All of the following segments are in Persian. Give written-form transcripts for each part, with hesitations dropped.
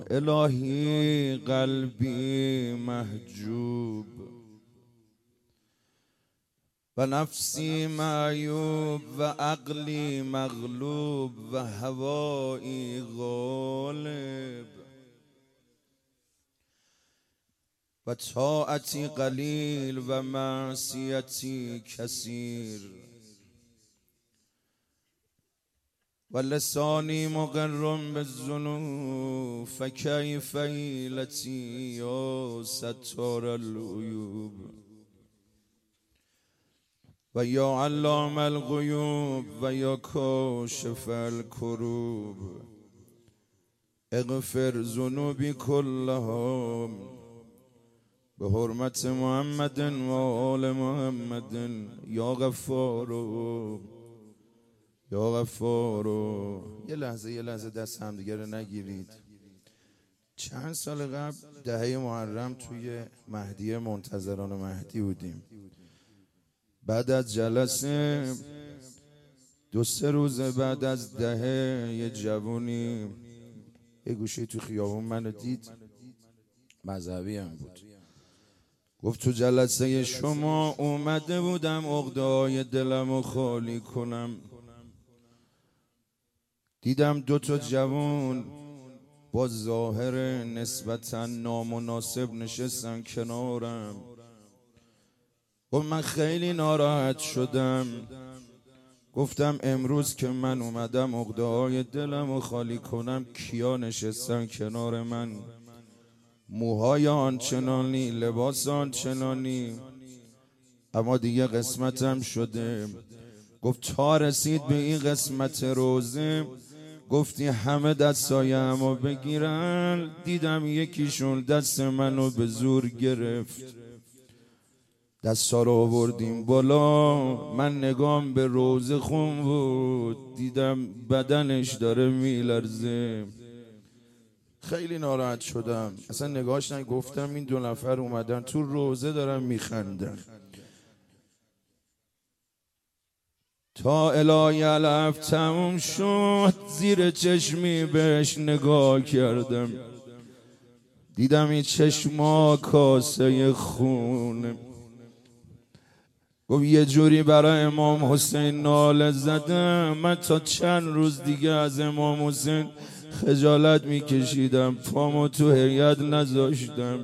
الهی قلبی محجوب و نفسی معیوب و عقلی مغلوب و هوایی غالب و طاعتی قلیل و معصیتی کثیر و لسانی مقر بالذنوب فکیف حیلتی یا ستار العیوب و یا علام الغیوب و یا کاشف الکروب اغفر ذنوبی کلها به حرمت محمد و آل محمد یا غفارو یا غفارو. یه لحظه دست همدیگه رو نگیرید. چند سال قبل دهه محرم توی مهدی منتظران مهدی بودیم. بعد از جلسه 2-3 روز بعد از دهه یه جوونی یه گوشه تو خیابون منو دید، مذهبی هم بود. گفت تو جلسه شما اومده بودم عقده‌های دلمو خالی کنم، دیدم 2 تا جوان با ظاهر نسبتاً نامناسب نشستن کنارم. گفت من خیلی ناراحت شدم. گفتم امروز که من اومدم عقده‌های دلمو خالی کنم کیا نشستن کنار من؟ موهای آنچنانی، لباس آنچنانی، اما دیگه قسمتم شده. گفت تا رسید به این قسمت روزه گفتی همه دستای همو بگیرن، دیدم یکیشون دست منو به زور گرفت. دستا رو آوردیم بالا، من نگام به روزه خون بود، دیدم بدنش داره میلرزه. خیلی ناراحت شدم، اصلا نگاهش گفتم این 2 نفر اومدن تو روزه دارن میخندن. تا الهی علف تموم شد زیر چشمی بهش نگاه کردم، دیدم این چشما کاسه خونه. گفت یه جوری برای امام حسین ناله زدم، من تا چند روز دیگه از امام حسین خجالت میکشیدم، پامو تو هیئت نذاشتم.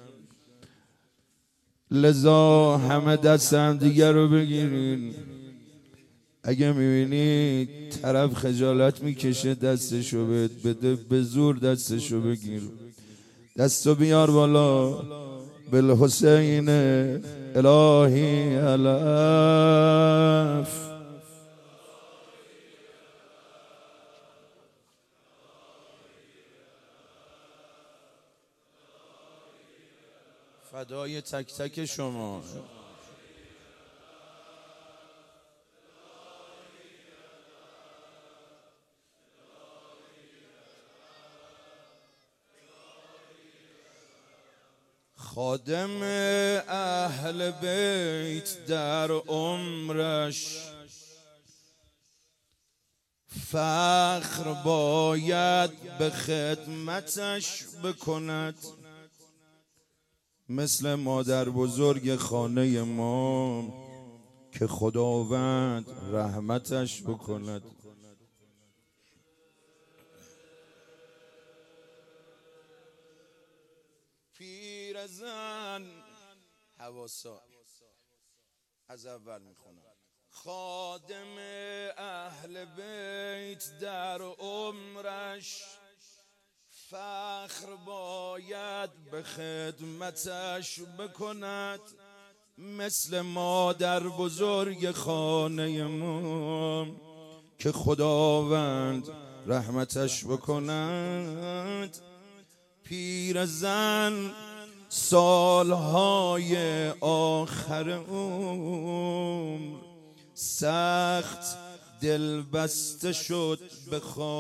لذا همه دست هم دیگه رو بگیرین. اگه میبینی طرف خجالت میکشه دستشو بده، به زور دستشو بگیر. دستو بیار بالا. بالحسین الهی علف. فدای تک تک شما. خادم اهل بیت در عمرش فخر باید به خدمتش بکند، مثل مادر بزرگ خانه ما که خداوند رحمتش بکند. پیرزن حواسا از اول میخونم. خادم اهل بیت در عمرش فخر باید به خدمتش بکند، مثل مادر بزرگ خانه ما که خداوند رحمتش بکند. پیرزن سالهای آخر عمر سخت دل بسته شد به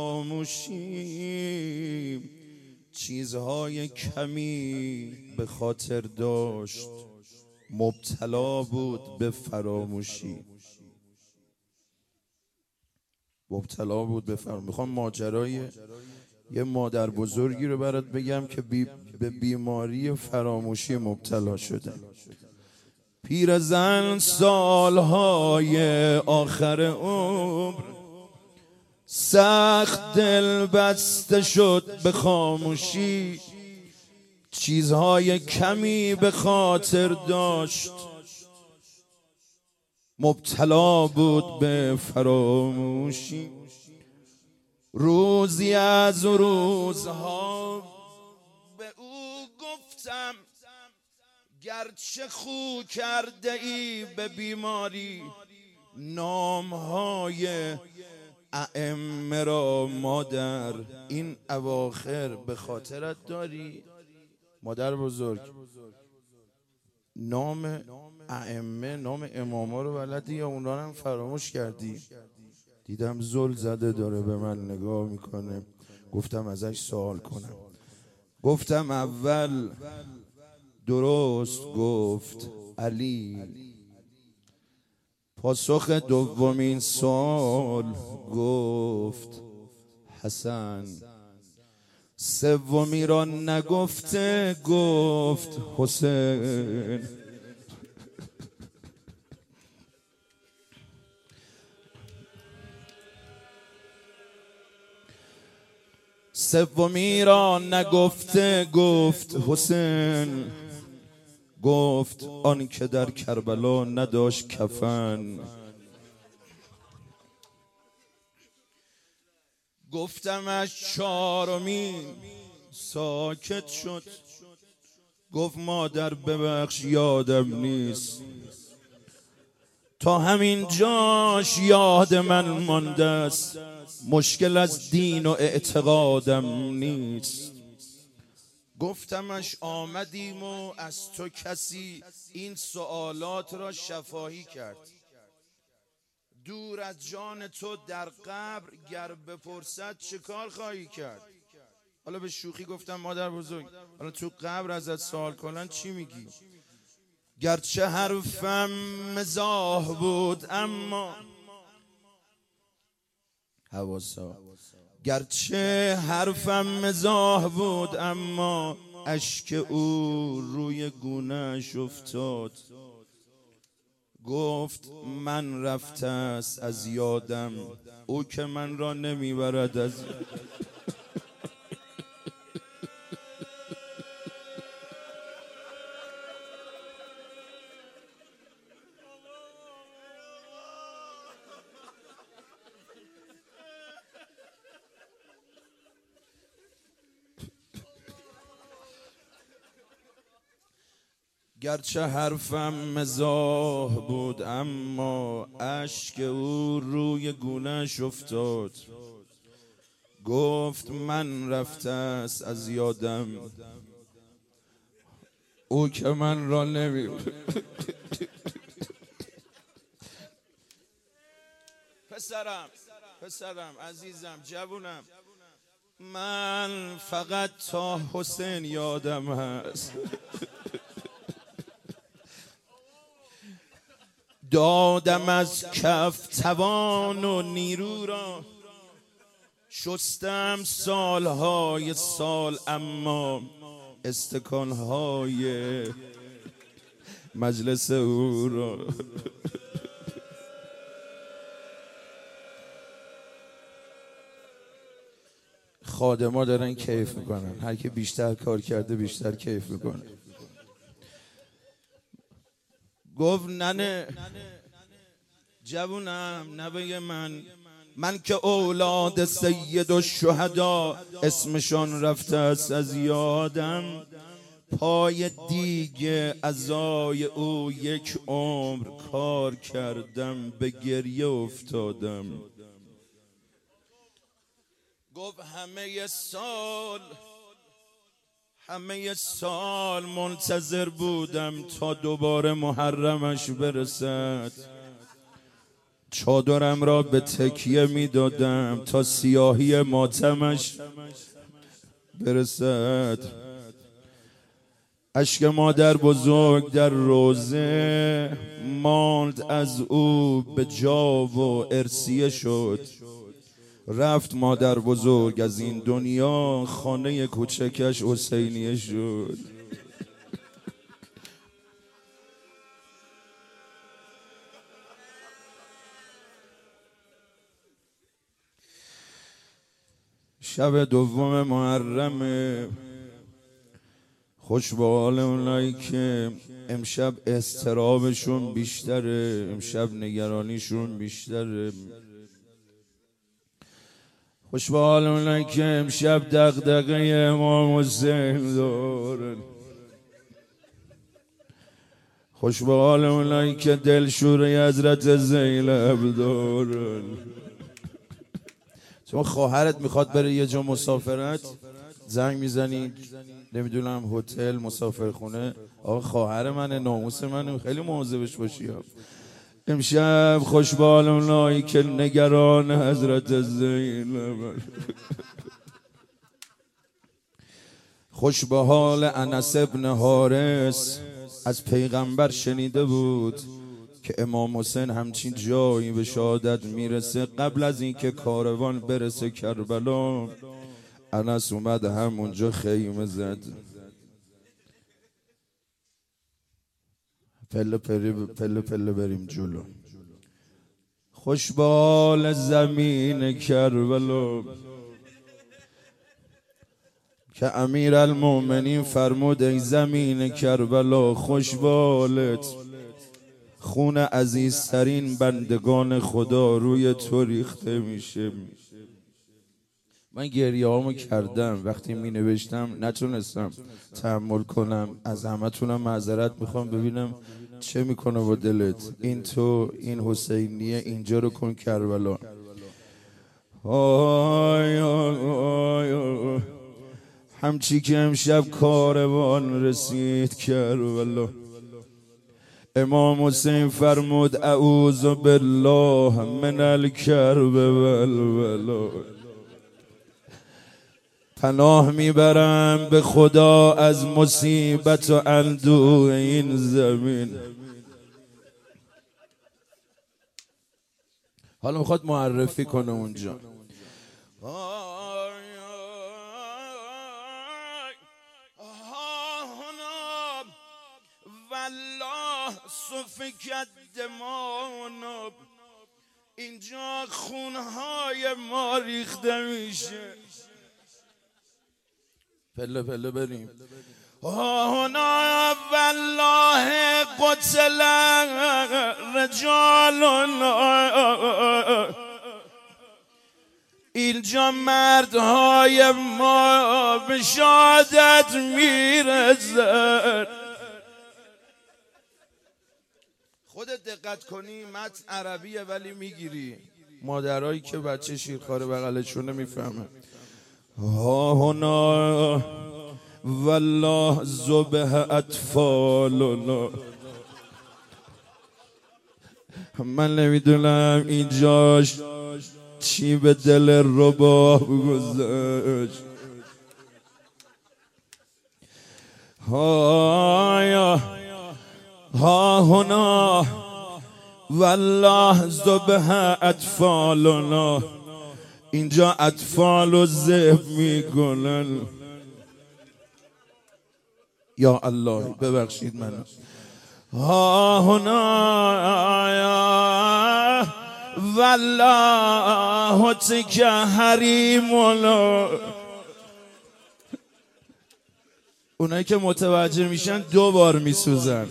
خاموشی، چیزهای کمی به خاطر داشت، مبتلا بود به فراموشی. مبتلا بود به فراموشی. میخوام ماجرای یه مادر بزرگی رو برات بگم که به بیماری فراموشی مبتلا شده. پیرزن سالهای آخر عمر سخت دل بسته شد به خاموشی، چیزهای کمی به خاطر داشت، مبتلا بود به فراموشی. روزی از روزها به او گفتم گرچه خو کرده ای به بیماری، نامهای ائمه را مادر این اواخر به خاطرت داری؟ مادر بزرگ، نام ائمه، نام اماما رو بلدی یا اونا رو هم فراموش کردی؟ دیدم زل زده داره به من نگاه میکنه، گفتم ازش سوال کنم. گفتم اول درست گفت علی، پاسخ دومین سوال گفت حسن، سومی را نگفته گفت حسین. سومی را نگفته گفت حسین، گفت آن که در کربلا نداشت کفن. گفتمش چهارمین، ساکت شد. گفت مادر ببخش یادم نیست، تا همین جاش یاد من مانده است، مشکل از دین و اعتقادم نیست. گفتمش آمدیم و از تو کسی این سوالات را شفاهی کرد، دور از جان تو در قبر گر بپرسد چه کار خواهی کرد؟ حالا به شوخی گفتم مادر بزرگ حالا تو قبر ازت سوال کنن چی میگی؟ گرچه حرفم مزاح بود اما حواسا، گرچه حرفم مزاح بود اما اشک او روی گونه‌اش افتاد. گفت من رفته است از یادم، او که من را نمیبرد از گرچه حرفم مزاح بود اما اشک او روی گونه‌اش افتاد. گفت من رفته است از یادم، او که من را پسرم عزیزم جوونم، من فقط تا حسین یادم هست. دادم از کف توان و نیرو را، شستم سالهای سال اما استکانهای مجلس او را. خادما دارن کیف میکنن، هر کی بیشتر کار کرده بیشتر کیف میکنه. گفت ننه جوونم، نوه من که اولاد سید الشهدا اسمشان رفته است از یادم، پای دیگ عزای او یک عمر کار کردم، به گریه افتادم. گفت همه سال منتظر بودم تا دوباره محرمش برسد، چادرم را به تکیه می دادم تا سیاهی ماتمش برسد. اشک مادر بزرگ در روزه ماند، از او به جا و ارثیه شد. رفت مادر بزرگ از این دنیا، خانه کوچکش حسینیه شد. شب دوم محرم، خوش به حال اونایی که امشب اضطرابشون بیشتره، امشب نگرانیشون بیشتره. خوش به حال اونایی که امشب دغدغه امام حسین دارن. خوش به حال اونایی که دلشوره حضرت زینب دارن. شما خواهرت میخواد بره یه جا مسافرت، زنگ میزنی نمیدونم هتل، مسافرخونه، آقا خواهر منه، ناموس منه، خیلی مواظبش باشی. امشب خوش به حال اونایی که نگران حضرت زینب. خوش به حال انس ابن حارث، از پیغمبر شنیده بود که امام حسین همچین جایی به شهادت میرسه. قبل از اینکه کاروان برسه کربلا، انس اومد همونجا خیمه زد. پله پله بریم جلو. خوش به حال زمین کربلا که امیرالمومنین فرمود ای زمین کربلا خوش به حالت، خون عزیزترین بندگان خدا روی تو ریخته میشه. من گریه هامو کردم، وقتی می نوشتم نتونستم تحمل کنم. از همتونم معذرت میخوام، ببینم چه میکنه با دلت. این تو، این حسینیه، اینجا رو کن کربلا. آی آی آی، همچی که امشب کاروان رسید کربلا، امام حسین فرمود اعوذ بالله من الکرب والبلا. پناه میبرم به خدا از مصیبت و اندوه این زمین. حالا میخواد معرفی کنه اونجا. والله سفکت دمانا، اینجا خونهای ما ریخته میشه. پله بریم. هنا والله قتل رجال، اینجا مردهای ما به شهادت میرسن. خودت دقت کنی متن عربیه ولی میگیری. مادرایی که بچه شیرخواره بغلشونه میفهمن. ها هنا والله ذبح اطفالنا. من نمیدونم اینجاش چی به دل رباب گذاشت. ها هنا والله ذبح اطفالنا، اینجا اطفال رو ذبح میکنن. یا الله ببخشید منو. ها هنا والله تک حریمنا. اونایی که متوجه میشن 2 بار میسوزن.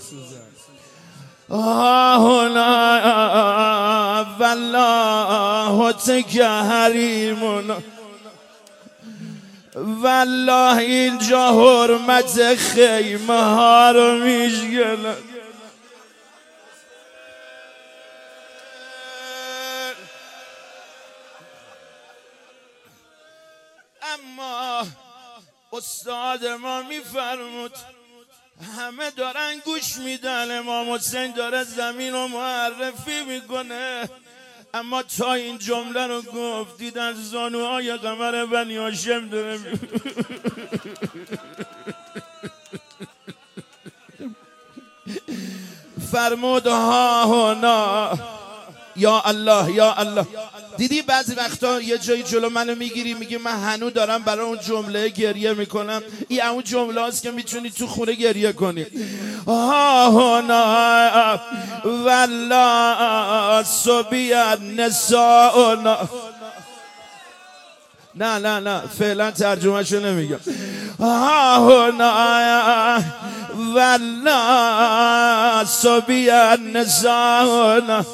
هنا والله تک حریمنا، والله اینجا حرمت خیمه ها رو میشکنن. اما استاد ما میفرمود همه دارن گوش میدن، امام حسین داره زمین رو معرفی میکنه، اما تا این جمله رو گفت دیدن زانوهای قمر بنی هاشم داره فرمود ها هنا. یا الله یا الله دیدی بعضی وقتا یه جایی جلو منو میگیری میگی من هنو دارم برای اون جمله گریه میکنم. این اون جمله هاست که میتونی تو خونه گریه کنی. هاهنا والله صبیت نساؤنا. نه فعلا ترجمهشو نمیگم. هاهنا والله صبیت نساؤنا.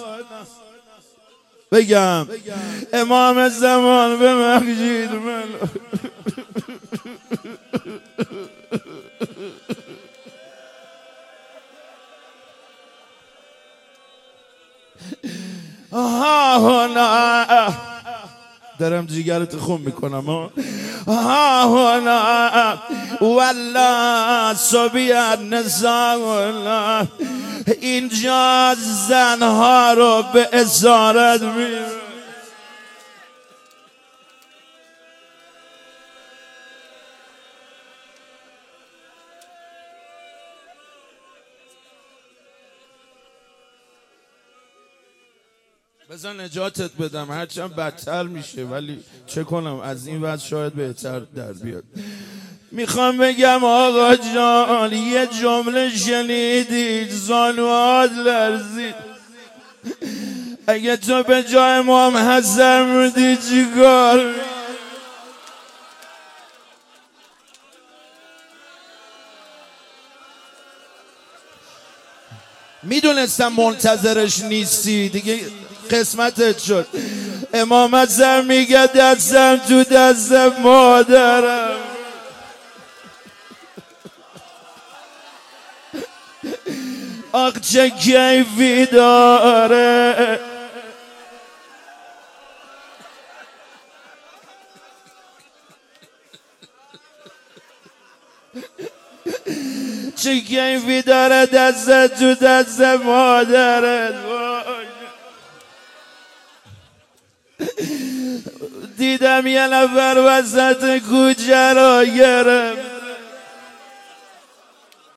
بگم امام زمان ببخشید من. هاهنا دارم جیگرت خون میکنم. هاهنا والله صبیت نساؤنا. اینجا زنها رو به اسارت میره. بذار نجاتت بدم، هرچند بدتر میشه ولی چه کنم، از این وضع شاید بهتر در بیاد. میخوام بگم آقا جان یه جمله شنیدید زانوات لرزید. اگه تو به جای امام حسن بودی چی کار؟ میدونستم منتظرش نیستی دیگه، قسمتت شد. امام حسن میگه دستم تو دست مادرم. آخ چه کیفی داره. چه کیفی داره دست تو دست مادرت. دیدم یه نفر وسط کوچه را گرفت.